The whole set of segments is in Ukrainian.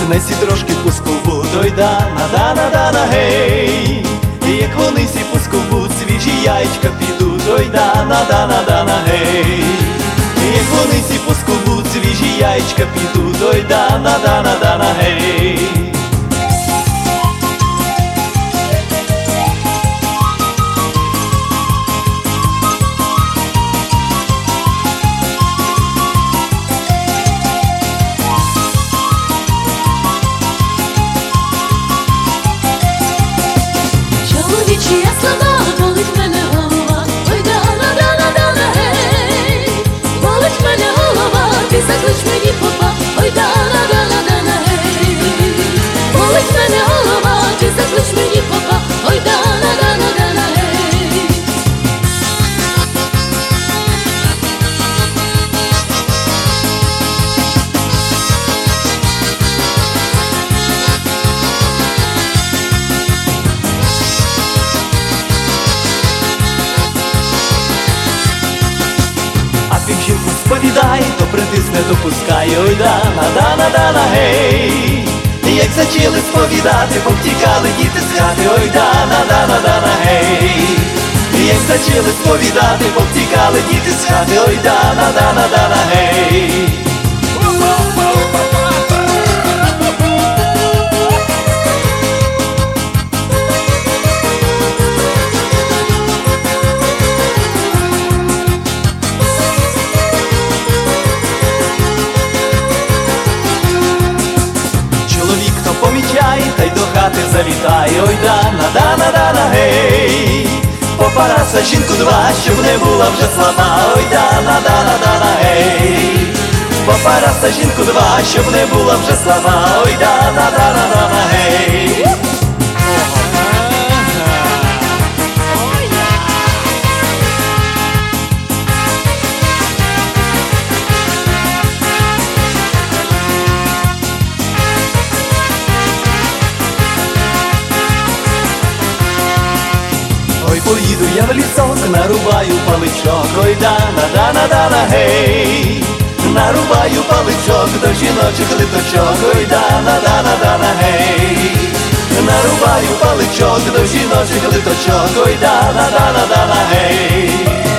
несі трошки пускову, той дана, гей. І як вони сі пускову, свіжі яєчка підуть, той дана, гей. І як вони сі пускову, свіжі яєчка підуть, той дана, гей. Чоловічі слова, болить мене голова, ой дана, гей. Болить мене голова, ти заклич мені попа, ой дана, гей. Болить мене голова, ти заклич мені попа, ой дана, гей. Як жінку сповідай, то притисне, допускає, ой дана, гей. І як зачали сповідати, повтікали діти з хати, ой дана, гей. І як зачали сповідати, повтікали діти з хати, ой дана, гей. Помічай, та й до хати завітає, ой дана, гей. Попараса жінку два, щоб не була вже слаба, ой дана, гей. Попараса жінку два, щоб не була вже слаба, ой дана, гей. Ой, поїду я в лісок, нарубаю паличок, ой дана, гей. Нарубаю паличок до жіночих литочок, ой дана, гей. Нарубаю паличок до жіночих литочок, ой дана, гей.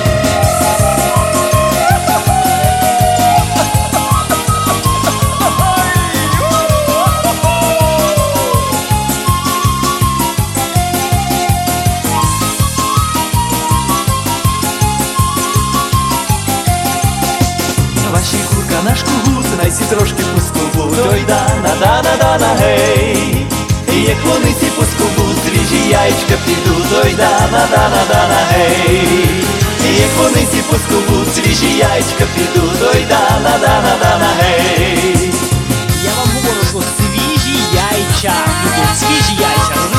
Ваші курка наш кугут, найсі трошки пускову, той дана, гей. І як вони сі пускову, свіжі яєчка підуть, той дана, гей. І як вони сі пускову, свіжі яєчка підуть, той дана, гей. Я вам говорю, що свіжі яйця, свіжі яйця.